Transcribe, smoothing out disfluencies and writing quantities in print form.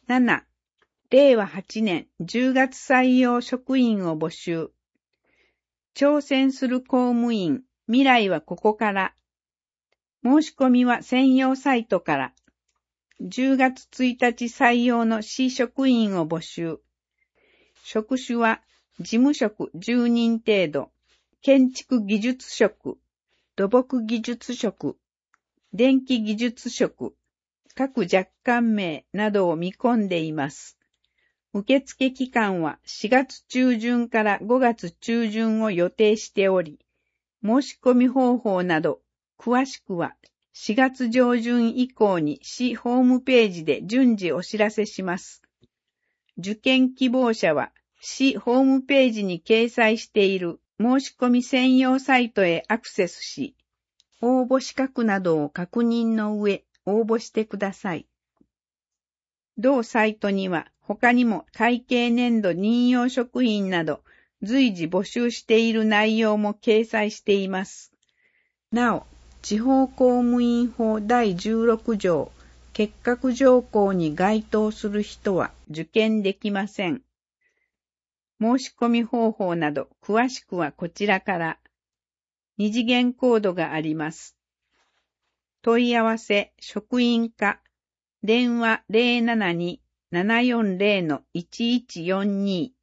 7、令和8年10月採用職員を募集。挑戦する公務員、未来はここから。申し込みは専用サイトから。10月1日採用の市職員を募集。職種は事務職10人程度、建築技術職、土木技術職、電気技術職、各若干名などを見込んでいます。受付期間は4月中旬から5月中旬を予定しており、申し込み方法など詳しくは4月上旬以降に市ホームページで順次お知らせします。受験希望者は市ホームページに掲載している申し込み専用サイトへアクセスし、応募資格などを確認の上応募してください。同サイトには他にも会計年度任用職員など随時募集している内容も掲載しています。なお、地方公務員法第16条結核条項に該当する人は受験できません。申し込み方法など詳しくはこちらから。二次元コードがあります。問い合わせ職員課電話 072-740-1142